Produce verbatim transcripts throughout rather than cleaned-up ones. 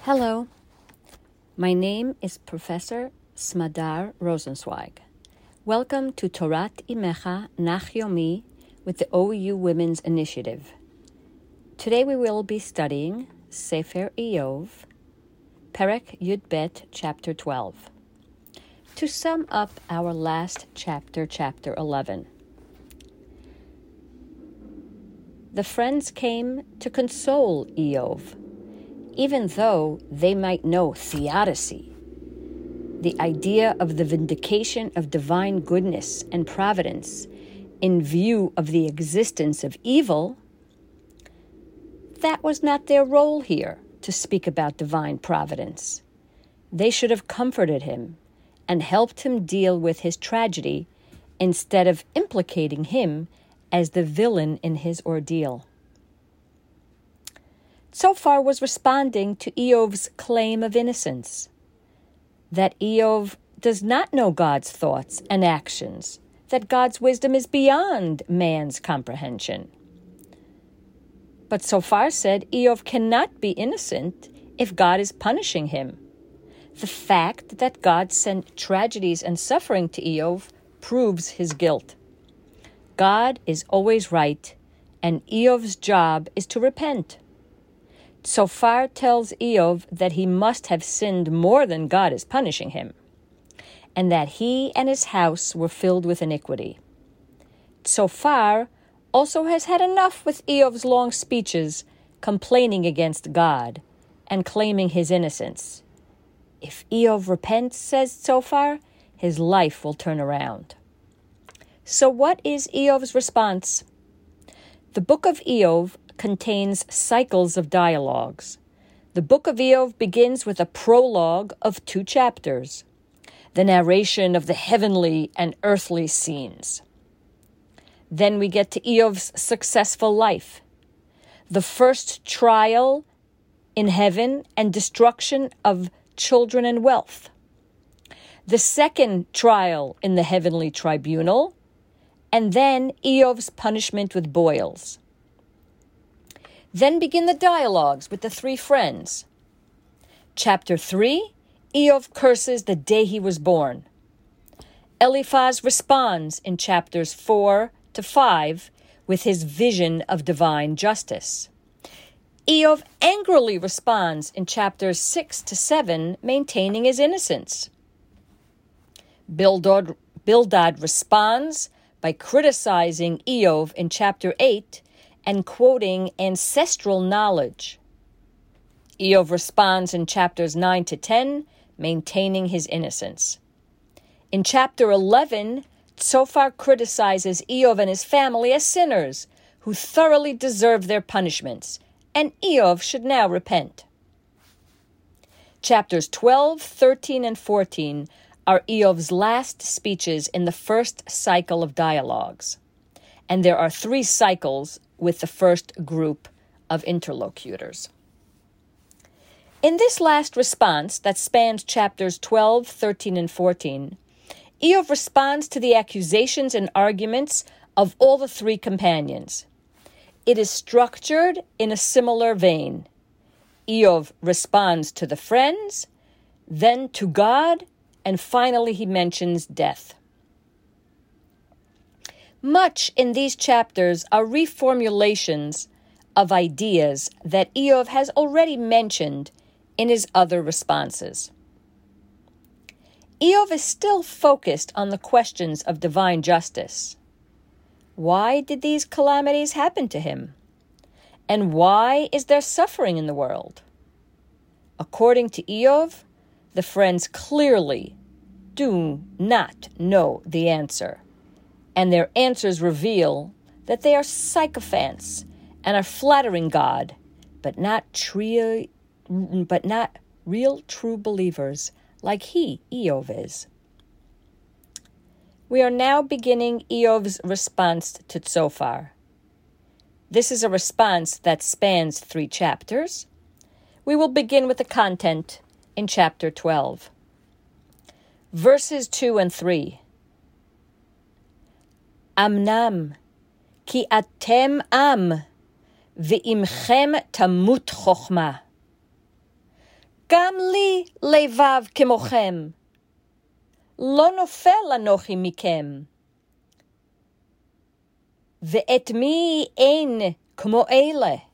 Hello, my name is Professor Smadar Rosenzweig. Welcome to Torat Imecha Nach Yomi with the O U Women's Initiative. Today we will be studying Sefer Iyov, Perek Yud Bet, Chapter twelve. To sum up our last chapter, Chapter eleven. The friends came to console Iyov, even though they might know theodicy, the idea of the vindication of divine goodness and providence in view of the existence of evil. That was not their role here, to speak about divine providence. They should have comforted him and helped him deal with his tragedy instead of implicating him as the villain in his ordeal. Tzofar was responding to Iyov's claim of innocence, that Iyov does not know God's thoughts and actions, that God's wisdom is beyond man's comprehension. But Tzofar said Iyov cannot be innocent if God is punishing him. The fact that God sent tragedies and suffering to Iyov proves his guilt. God is always right, and Iyov's job is to repent. Tzofar tells Iyov that he must have sinned more than God is punishing him, and that he and his house were filled with iniquity. Tzofar also has had enough with Iyov's long speeches complaining against God and claiming his innocence. If Iyov repents, says Tzofar, his life will turn around. So what is Iyov's response? The book of Iyov contains cycles of dialogues. The book of Iyov begins with a prologue of two chapters, the narration of the heavenly and earthly scenes. Then we get to Iyov's successful life, the first trial in heaven and destruction of children and wealth, the second trial in the heavenly tribunal, and then Iyov's punishment with boils. Then begin the dialogues with the three friends. Chapter three, Iyov curses the day he was born. Eliphaz responds in chapters four to five with his vision of divine justice. Iyov angrily responds in chapters six to seven, maintaining his innocence. Bildad, Bildad responds by criticizing Iyov in chapter eight and quoting ancestral knowledge. Iyov responds in chapters nine to ten, maintaining his innocence. In chapter eleven, Tzofar criticizes Iyov and his family as sinners who thoroughly deserve their punishments, and Iyov should now repent. Chapters twelve, thirteen, and fourteen are Iyov's last speeches in the first cycle of dialogues, and there are three cycles with the first group of interlocutors. In this last response that spans chapters twelve, thirteen, and fourteen, Iyov responds to the accusations and arguments of all the three companions. It is structured in a similar vein. Iyov responds to the friends, then to God, and finally he mentions death. Much in these chapters are reformulations of ideas that Iyov has already mentioned in his other responses. Iyov is still focused on the questions of divine justice. Why did these calamities happen to him? And why is there suffering in the world? According to Iyov, the friends clearly do not know the answer, and their answers reveal that they are sycophants and are flattering God, but not true, but not real true believers like he, Iyov, is. We are now beginning Iyov's response to Tzofar. This is a response that spans three chapters. We will begin with the content in chapter twelve. Verses two and three. Amnam, ki atem am, ve'imchem tamut chochma. Gam li levav kemochem. Lo nofel anochi mikem. Ve'et mi ein kmo ele.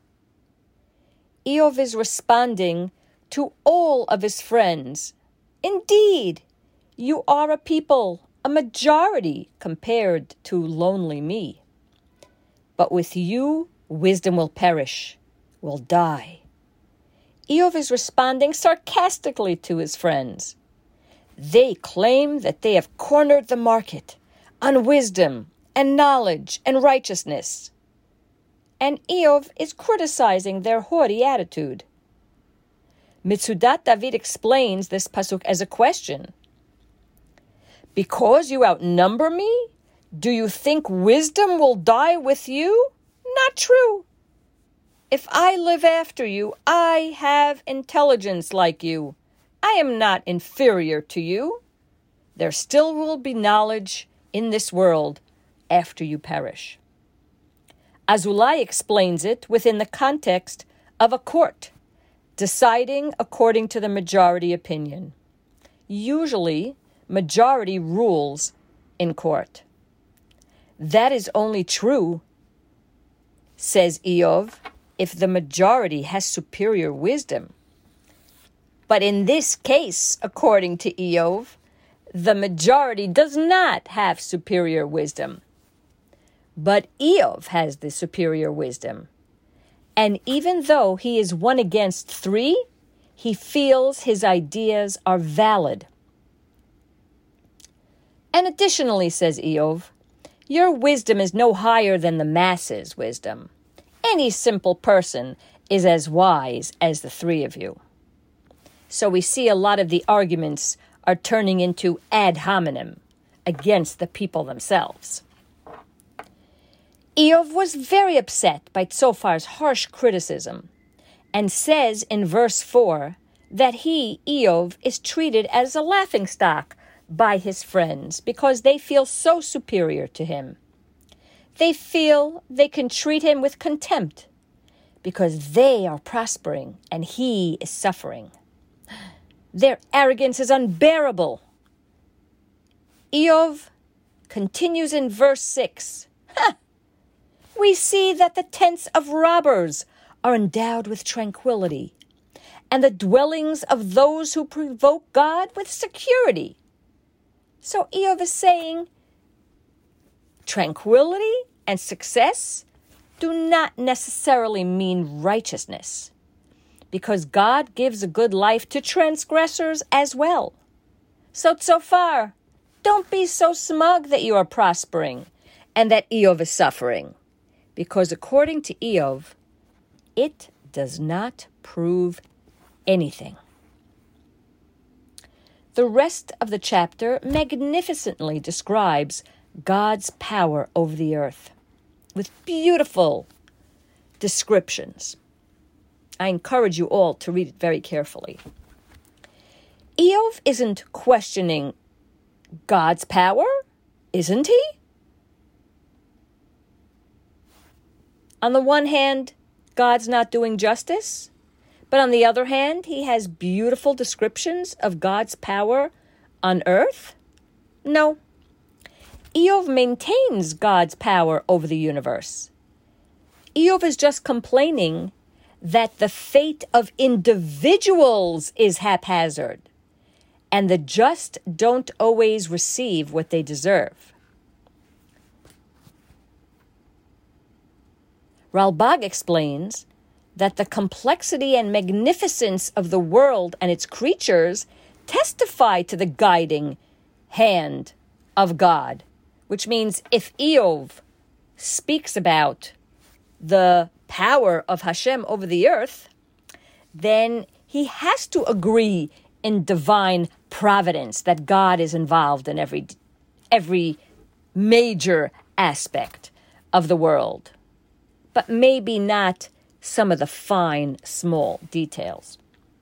Eov is responding to all of his friends. Indeed, you are a people, a majority compared to lonely me. But with you, wisdom will perish, will die. Eov is responding sarcastically to his friends. They claim that they have cornered the market on wisdom and knowledge and righteousness. And Eov is criticizing their haughty attitude. Mitzudat David explains this pasuk as a question. Because you outnumber me, do you think wisdom will die with you? Not true. If I live after you, I have intelligence like you. I am not inferior to you. There still will be knowledge in this world after you perish. Azulai explains it within the context of a court, deciding according to the majority opinion. Usually, majority rules in court. That is only true, says Eov, if the majority has superior wisdom. But in this case, according to Eov, the majority does not have superior wisdom. But Eov has the superior wisdom. And even though he is one against three, he feels his ideas are valid. And additionally, says Eov, your wisdom is no higher than the masses' wisdom. Any simple person is as wise as the three of you. So we see a lot of the arguments are turning into ad hominem against the people themselves. Eov was very upset by Tzofar's harsh criticism and says in verse four that he, Eov, is treated as a laughingstock by his friends because they feel so superior to him. They feel they can treat him with contempt because they are prospering and he is suffering. Their arrogance is unbearable. Eov continues in verse six. Ha! We see that the tents of robbers are endowed with tranquility, and the dwellings of those who provoke God with security. So Eov is saying, tranquility and success do not necessarily mean righteousness, because God gives a good life to transgressors as well. So Tzofar, don't be so smug that you are prospering and that Eov is suffering, because according to Eov, it does not prove anything. The rest of the chapter magnificently describes God's power over the earth with beautiful descriptions. I encourage you all to read it very carefully. Eov isn't questioning God's power, isn't he? On the one hand, God's not doing justice, but on the other hand, he has beautiful descriptions of God's power on earth? No. Eov maintains God's power over the universe. Eov is just complaining that the fate of individuals is haphazard, and the just don't always receive what they deserve. Ralbag explains that the complexity and magnificence of the world and its creatures testify to the guiding hand of God, which means if Eov speaks about the power of Hashem over the earth, then he has to agree in divine providence that God is involved in every every major aspect of the world, but maybe not some of the fine, small details.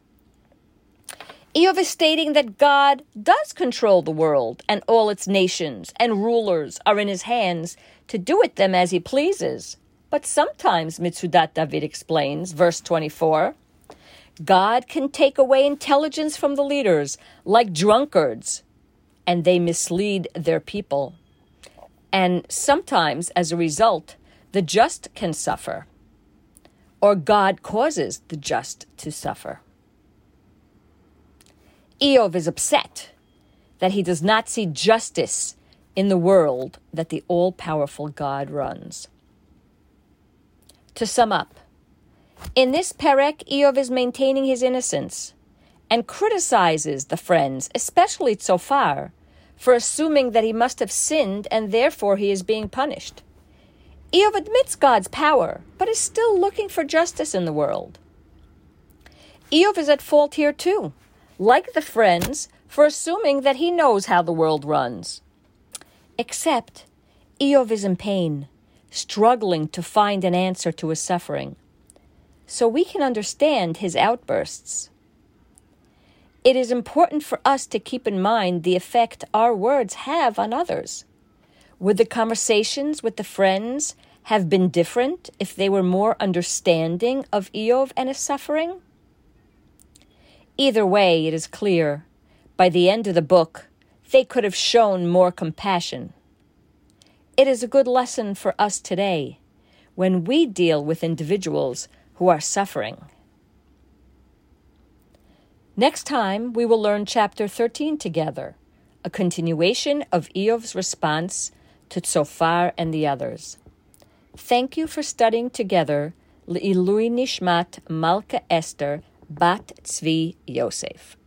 Eov is stating that God does control the world and all its nations, and rulers are in his hands to do with them as he pleases. But sometimes, Mitzudat David explains, verse twenty-four, God can take away intelligence from the leaders like drunkards, and they mislead their people. And sometimes, as a result, the just can suffer, or God causes the just to suffer. Eov is upset that he does not see justice in the world that the all-powerful God runs. To sum up, in this perek, Eov is maintaining his innocence and criticizes the friends, especially Tzofar, for assuming that he must have sinned and therefore he is being punished. Eov admits God's power, but is still looking for justice in the world. Eov is at fault here too, like the friends, for assuming that he knows how the world runs. Except Eov is in pain, struggling to find an answer to his suffering. So we can understand his outbursts. It is important for us to keep in mind the effect our words have on others. Would the conversations with the friends have been different if they were more understanding of Eov and his suffering? Either way, it is clear, by the end of the book, they could have shown more compassion. It is a good lesson for us today when we deal with individuals who are suffering. Next time, we will learn chapter thirteen together, a continuation of Eov's response to Tzofar and the others. Thank you for studying together Le'ilui Nishmat Malka Esther Bat Tzvi Yosef.